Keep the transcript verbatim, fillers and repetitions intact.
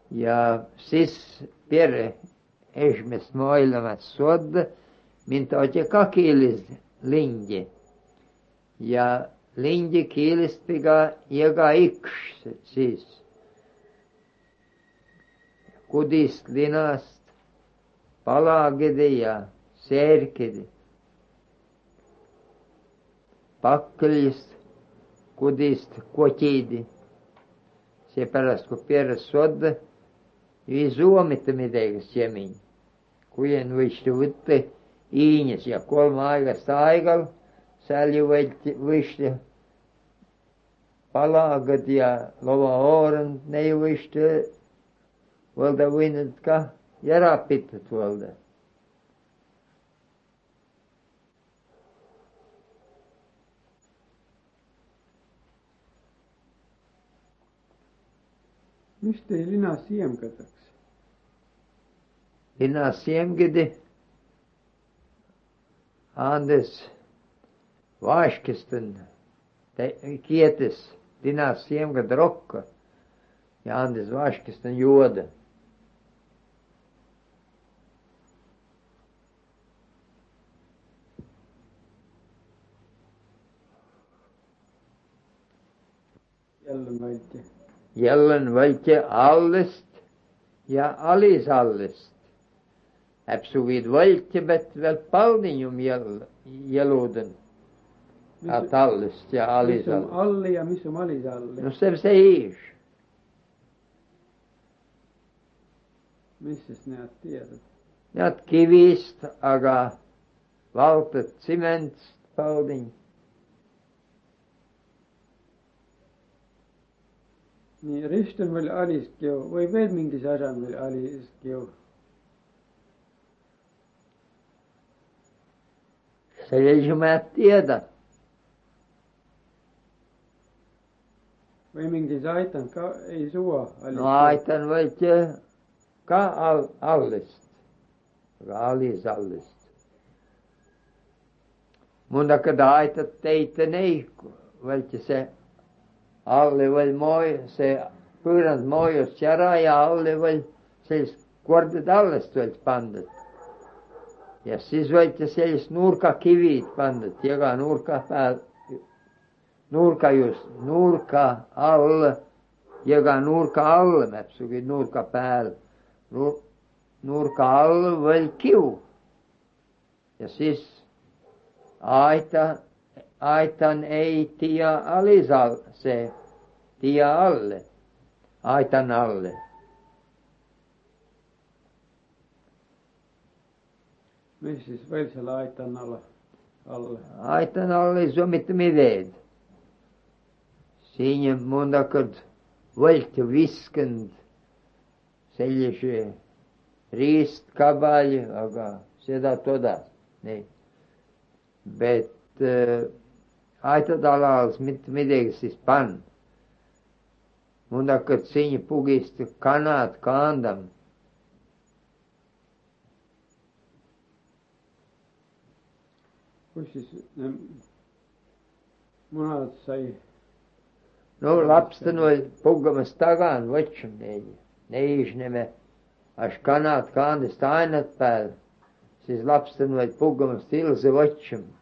Ja siis perhe esimerkiksi maailmassa sodda, mintä oikein kakiilis linji. Ja linji kiilistä pika joka yksi siis. Kudist linast, palagidi ja särkidi. Pakkelist, kudist kotidi. Sepärast kun perhe sodda, ei suomitta midagi siemin. Kujen võisti võtta iinis ja kolme aegast aigal, seal ju võisti palagad ja lovaoorand, ne võisti valda võinud ka järapitad valda. Mis teil linas siemgadaks? Linas siemgidi andes vaskisten kietes linas siemgad rokka ja andes vaskisten juoda. Jälleen valti. Jälleen valti allest ja alisallest. Absoluut valti bet veel paldium jeluden. At allest ja Mis on alisallest. alli ja mis on alisalli? No se se iis. Missä näet tiedät? Jat kivist, aga valtet tsemendst palding. Niin riston veel aliskeu või veel mingis asjal veel aliskeu? Se ei mä tiedä. Või mingis aitan ka ei suo aliskeu? No aitan valti ka al, allest. Aga alisallest. Mutta kun aitat teitä nei, valti se alle veel mooi, se pöörand moojust ära ja alle veel sellist kordad allest veel pandud. Ja siis võeti sellist nurkakivid pandud, iga nurka peal, nurka just, nurka all, iga nurka all, mäpsugi nurka peal, nur, nurka all veel kiu. Ja siis aita, aitan ei tia alisal, se tia alle, aitan alle. Mis siis veel seal aitan alla? alle? Aitan alle ei ole mitte midagi. Siin on mõndakad võlti viskanud sellise riist ka palju, aga seda toda. Nii. Bet äh, aitad alal mitte midagi siis panna. Mõndakad siin pugist kanad kaandam. Kus siis ne munad sai? No lapsten oli pugamas tagan, võtsum neid. Neis neme, as kanad kaandist ainat pääl, siis lapsten oli pugamas tilse võtsum.